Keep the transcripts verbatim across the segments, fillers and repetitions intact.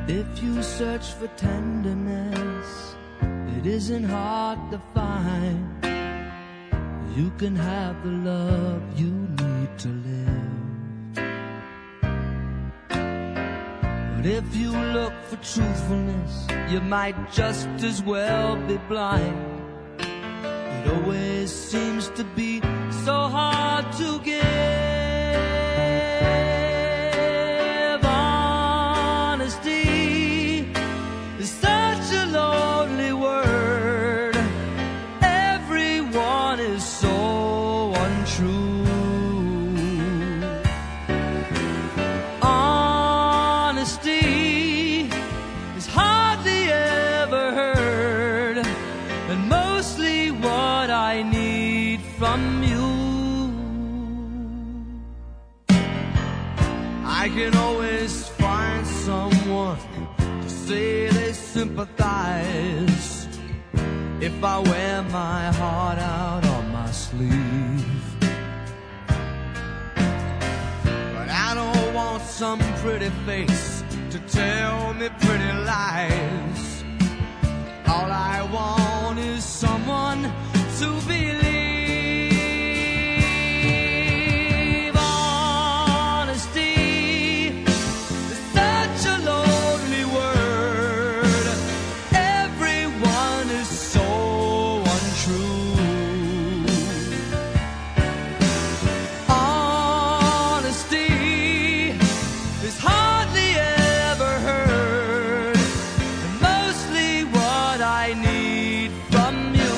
If you search for tenderness, it isn't hard to find. You can have the love you need to live. But if you look for truthfulness, you might just as well be blind. It always seems to be so hard to give. Honesty is such a lonely word. Everyone is so untrue. Honesty is hardly ever heard, and mostly what I need from you. I can always find someone to say they sympathize if I wear my heart out on my sleeve. But I don't want some pretty face to tell me pretty lies. All I want is someone to believe. Honesty is such a lonely word. Everyone is so untrue. Honesty is hardly ever heard, and mostly what I need from you.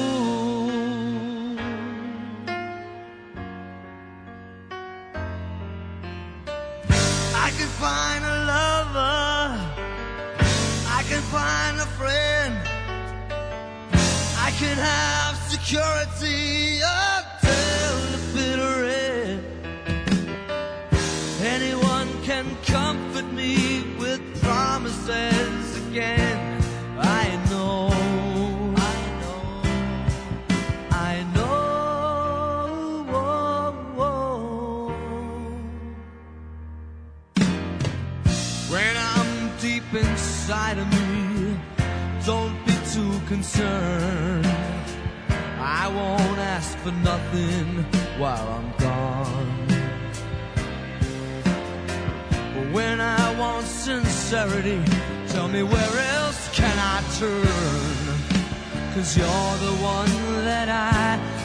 I can find a lover, I can find a friend, I can have security until the bitter end. Anyone can comfort me with promises again. I know, I know, I know. Whoa, whoa. When I'm deep inside of me, don't be too concerned. I won't ask for nothing while I'm gone. But when I want sincerity, tell me where else can I turn? 'Cause you're the one that I